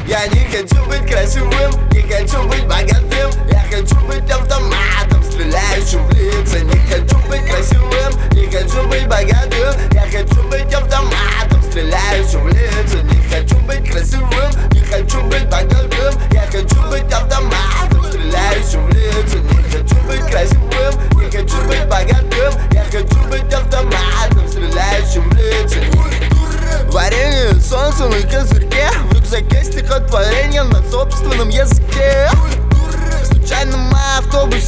Я не хочу быть красивым, не хочу быть богатым. Я хочу быть автоматом, стреляющим в лица. Не хочу быть красивым, не хочу быть богатым. Я хочу быть автоматом, стреляющим в лица. Не хочу быть красивым, не хочу быть богатым. Я хочу быть автоматом, стреляющим в лица. Не хочу быть красивым, не хочу быть богатым. Я хочу быть автоматом, стреляющим в лица. Варенье, солнце на козырьке, в рюкзаке стихотворение на собственном языке. В случайном автобусе